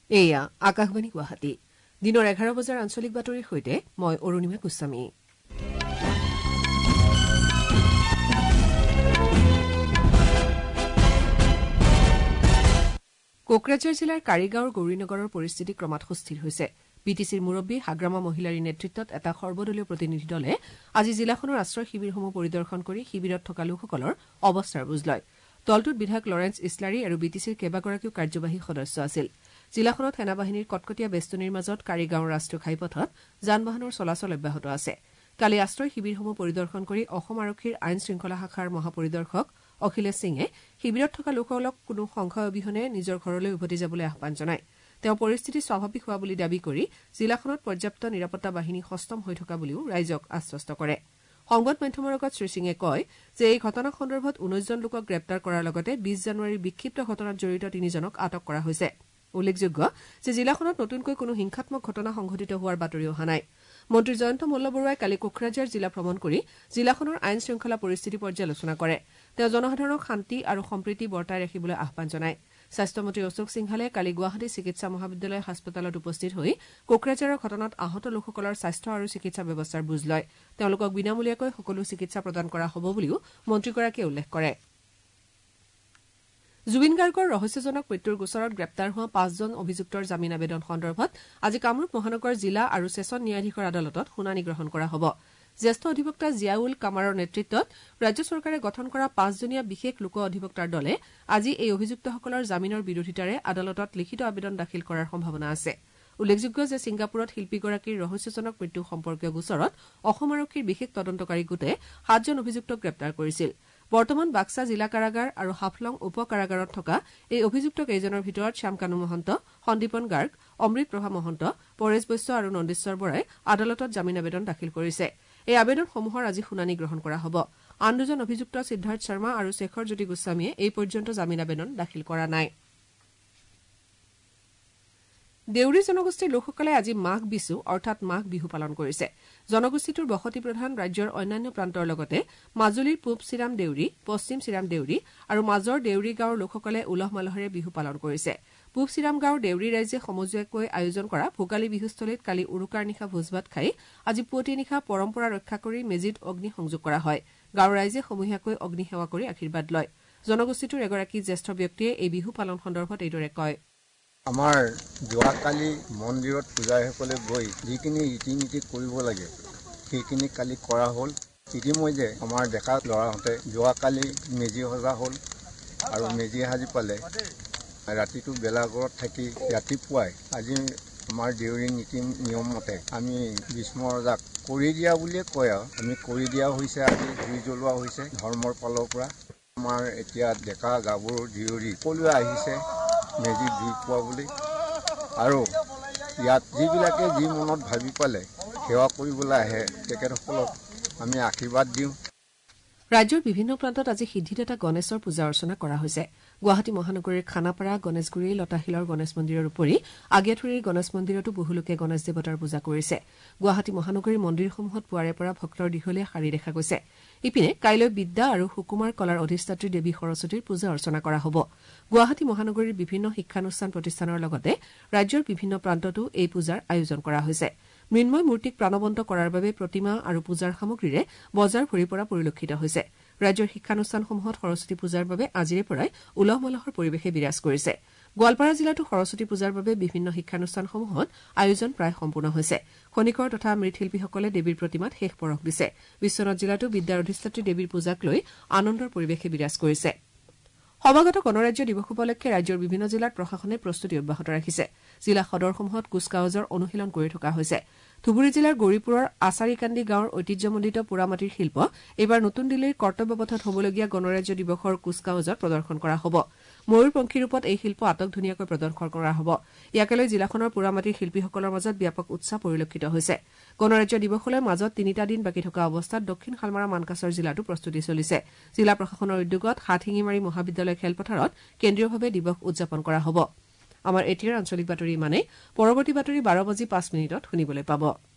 এয়া আকাশবাণী গুৱাহাটী দিনৰ 11 বজাৰ আঞ্চলিক বাতৰিৰ সৈতে মই অৰুণিমা গোস্বামী। কোকৰাঝাৰ জিলাৰ কাৰিগাঁৱৰ গৌৰীনগৰৰ পৰিস্থিতি ক্ৰমাৎ সুস্থিৰ হৈছে। বিটিচিৰ মুৰব্বী হাগ্ৰামা মহিলাৰীৰ নেতৃত্বত এটা সৰ্বদলীয় প্ৰতিনিধি দলে আজি জিলাখনৰ আশ্ৰয় শিবিৰসমূহ পৰিদৰ্শন কৰি শিবিৰত থকা লোকসকলৰ অৱস্থাৰ বুজ লয়। দলটোত বিধায়ক লৰেন্স ইছলাৰী আৰু বিটিচিৰ কেইবাগৰাকীও কাৰ্যবাহী সদস্য আছিল। জিলাখনত সেনাবাহিনীৰ কটকটীয়া বেষ্টনীৰ মাজত কাৰিগাঁৱৰ ৰাষ্ট্ৰীয় ঘাইপথত যান বাহনৰ চলাচল অব্যাহত আছে। কালি আশ্ৰয় শিবিৰসমূহ পৰিদৰ্শন কৰি অসম আৰক্ষীৰ আইন শৃংখলা শাখাৰ মহাপৰিদৰ্শক অখিলেশ সিঙে শিবিৰত থকা লোকসকলক কোনো সংশয় অবিহনে নিজৰ ঘৰলৈ উভতি যাবলৈ আহ্বান জনায়। তেওঁ পৰিস্থিতি স্বাভাৱিক হোৱা বুলি দাবী কৰি জিলাখনত পৰ্যাপ্ত নিৰাপত্তা বাহিনী সষ্টম হৈ থকা বুলিও ৰাইজক আশ্বস্ত কৰে। সংবাদ মাধ্যমৰ আগত শ্ৰীসিঙে কয় যে এই ঘটনা সন্দৰ্ভত 19জন লোকক গ্ৰেপ্তাৰ কৰাৰ লগতে 20 জানুৱাৰীৰ বিক্ষিপ্ত ঘটনাত জড়িত 3জনক আটক কৰা হৈছে। উল্লেখযোগ্য যে জিলাখনত নতুনকৈ কোনো হিংসাত্মক ঘটনা সংঘটিত হোৱাৰ বাতৰি অহা নাই। মন্ত্ৰী জয়ন্ত মল্লবৰুৱাই কালি কোকৰাঝাৰ জিলা ভ্ৰমণ কৰি জিলাখনৰ আইন শৃংখলা পৰিস্থিতি পৰ্যালোচনা কৰে। তেওঁ জনসাধাৰণক শান্তি আৰু সম্প্ৰীতি বৰ্তাই ৰাখিবলৈ আহ্বান জনায়। স্বাস্থ্যমন্ত্ৰী অশোক সিংহালে কালি গুৱাহাটী চিকিৎসা মহাবিদ্যালয় হাস্পতালত উপস্থিত হৈ কোকৰাঝাৰৰ ঘটনাত আহত লোকসকলৰ স্বাস্থ্য আৰু চিকিৎসা ব্যৱস্থাৰ বুজ লয়। তেওঁলোকক বিনামূলীয়াকৈ সকলো চিকিৎসা প্ৰদান কৰা হ'ব বুলিও মন্ত্ৰীগৰাকীয়ে উল্লেখ কৰে। জুবিন গাৰ্গৰ ৰহস্যজনক মৃত্যুৰ গোচৰত গ্ৰেপ্তাৰ হোৱা 5জন অভিযুক্তৰ জামিন আবেদন সন্দৰ্ভত আজি কামৰূপ মহানগৰ জিলা আৰু ছেছন ন্যায়াধীশৰ আদালতত শুনানি গ্ৰহণ কৰা হ'ব। জ্যেষ্ঠ অধিবক্তা জিয়াউল কামাৰৰ নেতৃত্বত ৰাজ্য চৰকাৰে গঠন কৰা 5জনীয়া বিশেষ লোক অধিবক্তাৰ দলে আজি এই অভিযুক্তসকলৰ জামিনৰ বিৰোধিতাৰে আদালতত লিখিত আবেদন দাখিল কৰাৰ সম্ভাৱনা আছে। উল্লেখযোগ্য যে ছিংগাপুৰত শিল্পীগৰাকীৰ ৰহস্যজনক মৃত্যু সম্পৰ্কীয় গোচৰত অসম আৰক্ষীৰ বিশেষ তদন্তকাৰী গোটে 7জন অভিযুক্তক গ্ৰেপ্তাৰ কৰিছিল। বৰ্তমান বাক্সা জিলা কাৰাগাৰ আৰু হাফলং উপ কাৰাগাৰত থকা এই অভিযুক্ত কেইজনৰ ভিতৰত শ্যামকানু মহন্ত, সন্দীপন গাৰ্গ, অমৃত প্ৰভা মহন্ত, পৰেশ বৈশ্য আৰু নন্দেশ্বৰ বৰাই আদালতত জামিন আবেদন দাখিল কৰিছে। এই আবেদনসমূহৰ আজি শুনানি গ্ৰহণ কৰা হ'ব। আন 2জন অভিযুক্ত সিদ্ধাৰ্থ শৰ্মা আৰু শেখৰ জ্যোতি গোস্বামীয়ে এই পৰ্যন্ত জামিন আবেদন দাখিল কৰা নাই। দেউৰী জনগোষ্ঠীৰ লোকসকলে আজি মাঘ বিচু অৰ্থাৎ মাঘ বিহু পালন কৰিছে। জনগোষ্ঠীটোৰ বসতি প্ৰধান ৰাজ্যৰ অন্যান্য প্ৰান্তৰ লগতে মাজুলীৰ পূব চিৰাম দেউৰী, পশ্চিম চিৰাম দেউৰী আৰু মাজৰ দেউৰী গাঁৱৰ লোকসকলে উলহ মালহেৰে বিহু পালন কৰিছে। পূব চিৰাম গাঁৱৰ দেউৰী ৰাইজে সমজুৱাকৈ আয়োজন কৰা ভোগালী বিহুস্থলীত কালি উৰুকাৰ নিশা ভোজ ভাত খাই আজি পুৱতি নিশা পৰম্পৰা ৰক্ষা কৰি মেজিত অগ্নি সংযোগ কৰা হয়। গাঁৱৰ ৰাইজে সমূহীয়াকৈ অগ্নি সেৱা কৰি আশীৰ্বাদ লয়। জনগোষ্ঠীটোৰ এগৰাকী জ্যেষ্ঠ ব্যক্তিয়ে এই বিহু পালন সন্দৰ্ভত এইদৰে কয়। আমাৰ যোৱাকালি মন্দিৰত পূজাৰীসকলে গৈ যিখিনি ৰীতি নীতি কৰিব লাগে সেইখিনি কালি কৰা হ'ল। ইতিমধ্যে আমাৰ ডেকা ল'ৰাহঁতে যোৱাকালি মেজি সজা হ'ল আৰু মেজি সাজি পালে ৰাতিটো বেলাঘৰত থাকি ৰাতিপুৱাই আজি আমাৰ দেউৰী নীতি নিয়ম মতে আমি ভীষ্ম ৰজাক কৰি দিয়া বুলিয়ে কয় আৰু আমি কৰি দিয়া হৈছে। আজি জুই জ্বলোৱা হৈছে ধৰ্মৰ ফালৰ পৰা। আমাৰ এতিয়া ডেকা গাভৰু জীয়ৰী সকলোৱে আহিছে মেজি জুই পোৱা বুলি। আৰু ইয়াত যিবিলাকে যি মনত ভাবি পালে সেৱা কৰিবলৈ আহে তেখেতসকলক আমি আশীৰ্বাদ দিওঁ। ৰাজ্যৰ বিভিন্ন প্ৰান্তত আজি সিদ্ধিদাতা গণেশৰ পূজা অৰ্চনা কৰা হৈছে। গুৱাহাটী মহানগৰীৰ খানাপাৰা, গণেশগুৰি, লতাশিলৰ গণেশ মন্দিৰৰ উপৰি আগিয়াঠুৰিৰ গণেশ মন্দিৰতো বহু লোকে গণেশ দেৱতাৰ পূজা কৰিছে। গুৱাহাটী মহানগৰীৰ মন্দিৰসমূহত পুৱাৰে পৰা ভক্তৰ দীঘলীয়া শাৰী দেখা গৈছে। ইপিনে কাইলৈ বিদ্যা আৰু সুকুমাৰ কলাৰ অধিষ্ঠাত্ৰী দেৱী সৰস্বতীৰ পূজা অৰ্চনা কৰা হ'ব। গুৱাহাটী মহানগৰীৰ বিভিন্ন শিক্ষানুষ্ঠান প্ৰতিষ্ঠানৰ লগতে ৰাজ্যৰ বিভিন্ন প্ৰান্ততো এই পূজাৰ আয়োজন কৰা হৈছে। মৃন্ময় মূৰ্তিক প্ৰাণবন্ত কৰাৰ বাবে প্ৰতিমা আৰু পূজাৰ সামগ্ৰীৰে বজাৰ ভৰি পৰা পৰিলক্ষিত হৈছে। ৰাজ্যৰ শিক্ষানুষ্ঠানসমূহত সৰস্বতী পূজাৰ বাবে আজিৰে পৰাই উলহ মালহৰ পৰিৱেশে বিৰাজ কৰিছে। গোৱালপাৰা জিলাতো সৰস্বতী পূজাৰ বাবে বিভিন্ন শিক্ষানুষ্ঠানসমূহত আয়োজন প্ৰায় সম্পূৰ্ণ হৈছে। খনিকৰ তথা মৃৎশিল্পীসকলে দেৱীৰ প্ৰতিমাত শেষ পৰশ দিছে। বিশ্বনাথ জিলাতো বিদ্যাৰ অধিষ্ঠাত্ৰী দেৱীৰ পূজাক লৈ আনন্দৰ পৰিৱেশে বিৰাজ কৰিছে। সমাগত গণৰাজ্য দিৱস উপলক্ষে ৰাজ্যৰ বিভিন্ন জিলাত প্ৰশাসনে প্ৰস্তুতি অব্যাহত ৰাখিছে। জিলা সদৰসমূহত কুচকাৱাজৰ অনুশীলন কৰি থকা হৈছে। ধুবুৰী জিলাৰ গৌৰীপুৰৰ আচাৰীকান্দি গাঁৱৰ ঐতিহ্যমণ্ডিত পোৰামাটিৰ শিল্প এইবাৰ নতুন দিল্লীৰ কৰ্তব্যপথত হ'বলগীয়া গণৰাজ্য দিৱসৰ কুচকাৱাজত প্ৰদৰ্শন কৰা হ'ব। ময়ূৰপংখী ৰূপত এই শিল্প আটকধুনীয়াকৈ প্ৰদৰ্শন কৰা হ'ব। ইয়াকে লৈ জিলাখনৰ পোৰামাটিৰ শিল্পীসকলৰ মাজত ব্যাপক উৎসাহ পৰিলক্ষিত হৈছে। গণৰাজ্য দিৱসলৈ মাজত 3টা দিন বাকী থকা অৱস্থাত দক্ষিণ শালমাৰা মানকাছৰ জিলাতো প্ৰস্তুতি চলিছে। জিলা প্ৰশাসনৰ উদ্যোগত হাতশিঙিমাৰী মহাবিদ্যালয় খেলপথাৰত কেন্দ্ৰীয়ভাৱে দিৱস উদযাপন কৰা হ'ব। আমাৰ এতিয়াৰ আঞ্চলিক বাতৰি ইমানেই। পৰৱৰ্তী বাতৰি 12:05 শুনিবলৈ পাব।